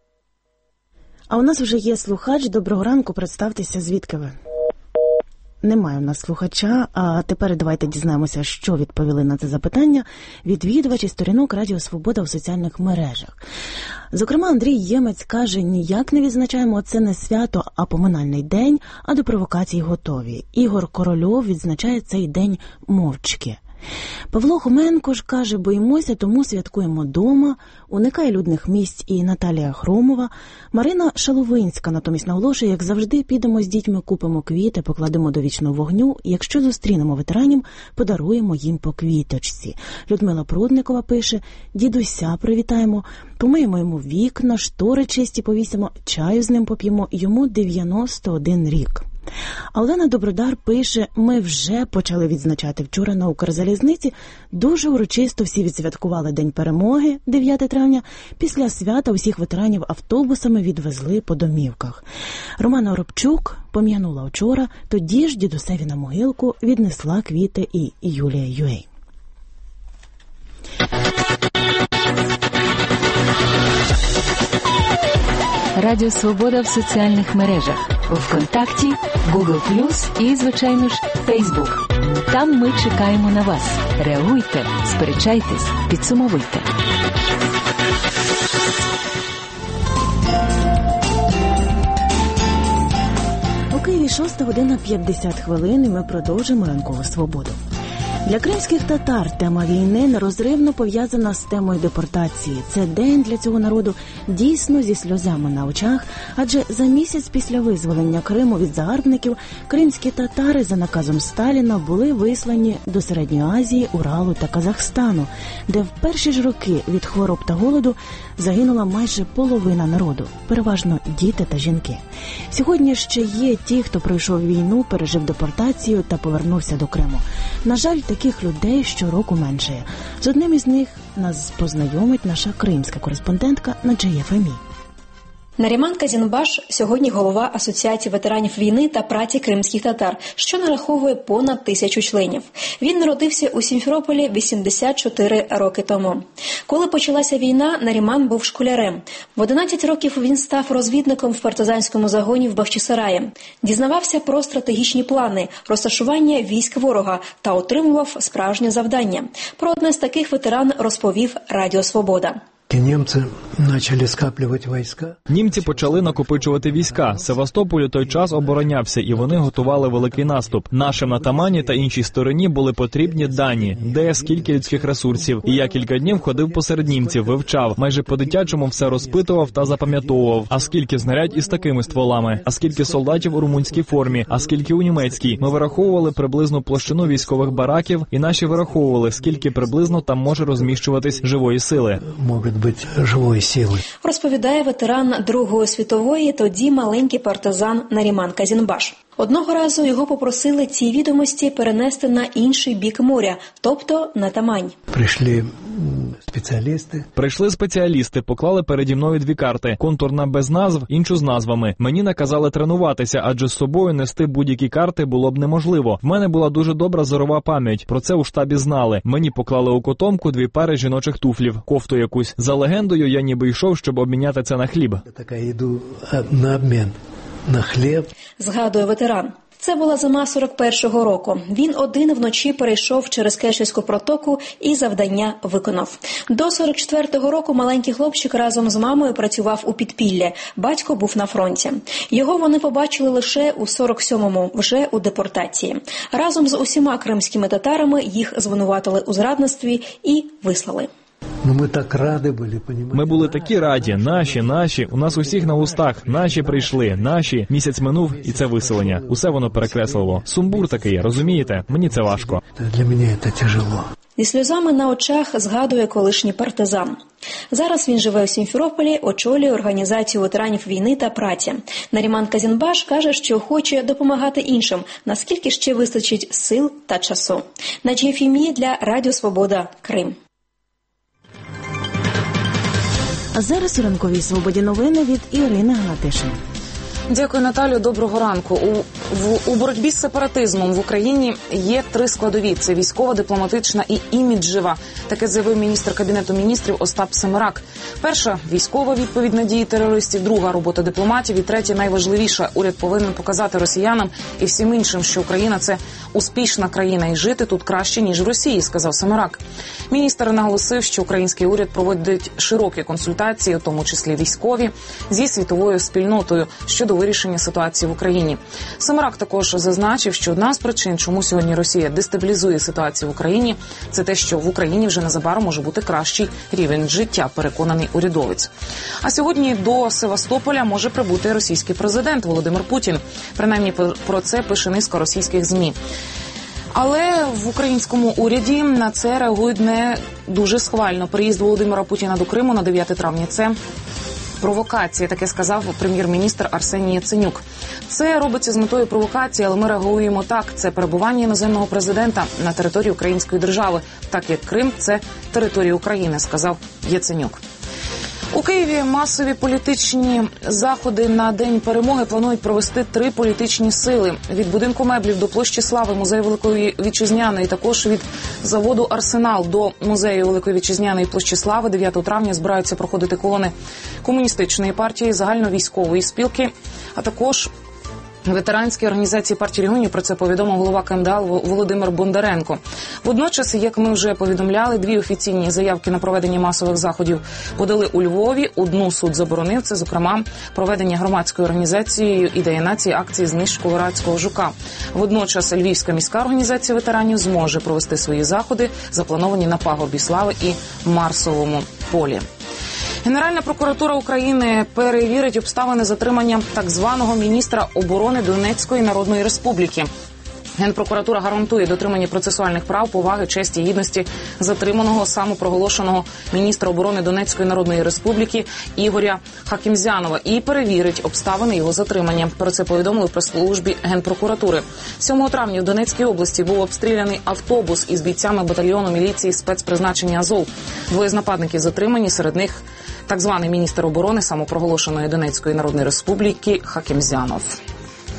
А у нас вже є слухач. Доброго ранку, представтеся, звідки ви? Немає у нас слухача, а тепер давайте дізнаємося, що відповіли на це запитання відвідувачі сторінок Радіо Свобода в соціальних мережах. Зокрема, Андрій Ємець каже, ніяк не відзначаємо це не свято, а поминальний день, а до провокацій готові. Ігор Корольов відзначає цей день мовчки. Павло Хоменко ж каже, боїмося, тому святкуємо дома, уникає людних місць і Наталія Хромова. Марина Шаловинська натомість наголошує, як завжди, підемо з дітьми, купимо квіти, покладемо до вічного вогню, якщо зустрінемо ветеранів, подаруємо їм по квіточці. Людмила Прудникова пише, дідуся привітаємо, помиємо йому вікна, штори чисті повісимо, чаю з ним поп'ємо, йому 91 рік. А Олена Добродар пише, ми вже почали відзначати вчора на Укрзалізниці. Дуже урочисто всі відсвяткували День перемоги 9 травня. Після свята усіх ветеранів автобусами відвезли по домівках. Романа Оробчук пом'янула вчора, тоді ж дідусеві на могилку віднесла квіти і Юлія Юей. Радіо Свобода в соціальних мережах. ВКонтакті, Google+, і, звичайно ж, Фейсбук. Там ми чекаємо на вас. Реагуйте, сперечайтесь, підсумовуйте. У Києві 6 година 50 хвилин, і ми продовжимо ранкову свободу. Для кримських татар тема війни нерозривно пов'язана з темою депортації. Це день для цього народу дійсно зі сльозами на очах, адже за місяць після визволення Криму від загарбників кримські татари за наказом Сталіна були вислані до Середньої Азії, Уралу та Казахстану, де в перші ж роки від хвороб та голоду загинула майже половина народу, переважно діти та жінки. Сьогодні ще є ті, хто пройшов війну, пережив депортацію та повернувся до Криму. На жаль, таких людей щороку меншає. З одним із них нас познайомить наша кримська кореспондентка Наджия Фемі. Наріман Казінбаш сьогодні голова Асоціації ветеранів війни та праці кримських татар, що нараховує понад 1000 членів. Він народився у Сімферополі 84 роки тому. Коли почалася війна, Наріман був школярем. В 11 років він став розвідником в партизанському загоні в Бахчисараї. Дізнавався про стратегічні плани, розташування військ ворога та отримував справжнє завдання. Про одне з таких ветеран розповів Радіо Свобода. Німці почали скоплювати війська. Німці почали накопичувати війська. Севастополь у той час оборонявся, і вони готували великий наступ. Нашим на Тамані та іншій стороні були потрібні дані, де скільки людських ресурсів. І я кілька днів ходив посеред німців, вивчав, майже по-дитячому все розпитував та запам'ятовував. А скільки знарядь із такими стволами? А скільки солдатів у румунській формі? А скільки у німецькій? Ми вираховували приблизну площину військових бараків, і наші вираховували, скільки приблизно там може розміщуватись живої сили. Можуть бути живої сили. Розповідає ветеран Другої світової, тоді маленький партизан Наріман Казінбаш. Одного разу його попросили ці відомості перенести на інший бік моря, тобто на Тамань. Прийшли спеціалісти, поклали переді мною 2 карти. Контурна без назв, іншу з назвами. Мені наказали тренуватися, адже з собою нести будь-які карти було б неможливо. В мене була дуже добра зорова пам'ять. Про це у штабі знали. Мені поклали у котомку 2 пари жіночих туфлів, кофту якусь. За легендою, я ніби йшов, щоб обміняти це на хліб. Я йду на обмін на хліб. Згадує ветеран. Це була зима 41-го року. Він один вночі перейшов через Керченську протоку і завдання виконав. До 44-го року маленький хлопчик разом з мамою працював у підпіллі. Батько був на фронті. Його вони побачили лише у 47-му, вже у депортації. Разом з усіма кримськими татарами їх звинуватили у зрадництві і вислали. Ми так раді були, понімаєте? Ми були такі раді. Наші. У нас усіх на устах. Наші прийшли. Наші. Місяць минув, і це виселення. Усе воно перекреслило. Сумбур такий, розумієте? Мені це важко. Для мене це тяжело. Зі сльозами на очах згадує колишній партизан. Зараз він живе у Сімферополі, очолює організацію ветеранів війни та праці. Наріман Казінбаш каже, що хоче допомагати іншим, наскільки ще вистачить сил та часу. Наджія Фімі для Радіо Свобода, Крим. А зараз у ранковій свободі новини від Ірини Гнатишин. Дякую, Наталю. Доброго ранку. У боротьбі з сепаратизмом в Україні є 3 складові. Це військова, дипломатична і іміджева. Таке заявив міністр Кабінету міністрів Остап Семерак. Перша – військова відповідь на дії терористів, друга – робота дипломатів і третя – найважливіша. Уряд повинен показати росіянам і всім іншим, що Україна – це успішна країна і жити тут краще, ніж в Росії, сказав Семерак. Міністр наголосив, що український уряд проводить широкі консультації, у тому числі військові, зі світовою спільнотою щодо вирішення ситуації в Україні. Семерак також зазначив, що одна з причин, чому сьогодні Росія дестабілізує ситуацію в Україні, це те, що в Україні вже незабаром може бути кращий рівень життя, переконаний урядовець. А сьогодні до Севастополя може прибути російський президент Володимир Путін. Принаймні про це пише низка російських ЗМІ. Але в українському уряді на це реагують не дуже схвально. Приїзд Володимира Путіна до Криму на 9 травня – це провокація, таке сказав прем'єр-міністр Арсеній Яценюк. Це робиться з метою провокації, але ми реагуємо так. Це перебування іноземного президента на території української держави, так як Крим – це територія України, сказав Яценюк. У Києві масові політичні заходи на День перемоги планують провести 3 політичні сили. Від будинку меблів до площі Слави, музею Великої Вітчизняної, також від заводу «Арсенал» до музею Великої Вітчизняної площі Слави 9 травня збираються проходити колони комуністичної партії, загальновійськової спілки, а також ветеранській організації партії регіонів. Про це повідомив голова КМДА Володимир Бондаренко. Водночас, як ми вже повідомляли, 2 офіційні заявки на проведення масових заходів подали у Львові. Одну суд заборонив. Це, зокрема, проведення громадською організацією «Ідея нації» акції знижку Вирадського жука. Водночас, Львівська міська організація ветеранів зможе провести свої заходи, заплановані на Пагорбі Слави і Марсовому полі. Генеральна прокуратура України перевірить обставини затримання так званого міністра оборони Донецької Народної Республіки. Генпрокуратура гарантує дотримання процесуальних прав, поваги, честі і гідності затриманого самопроголошеного міністра оборони Донецької Народної Республіки Ігоря Хакімзянова і перевірить обставини його затримання. Про це повідомили в прес-службі Генпрокуратури. 7 травня в Донецькій області був обстріляний автобус із бійцями батальйону міліції спецпризначення «Азов». 2 з нападників затримані, серед них так званий міністр оборони самопроголошеної Донецької Народної Республіки Хакімзянов.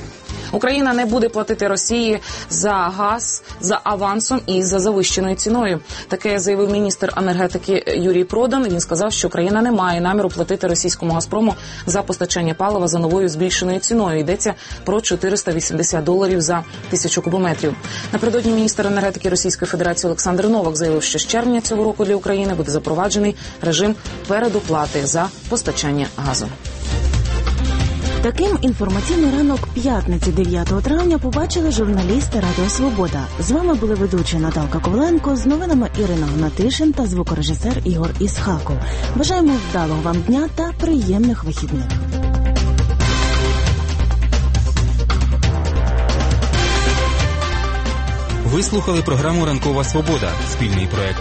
Україна не буде платити Росії за газ за авансом і за завищеною ціною. Таке заявив міністр енергетики Юрій Продан. Він сказав, що Україна не має наміру платити російському «Газпрому» за постачання палива за новою збільшеною ціною. Йдеться про $480 за 1000 кубометрів. Напередодні міністр енергетики Російської Федерації Олександр Новак заявив, що з червня цього року для України буде запроваджений режим передоплати за постачання газу. Таким інформаційний ранок п'ятниці 9 травня побачили журналісти Радіо Свобода. З вами були ведучі Наталка Коваленко, з новинами Ірина Гнатишин та звукорежисер Ігор Ісхаков. Бажаємо вдалого вам дня та приємних вихідних. Ви слухали програму «Ранкова Свобода» – спільний проект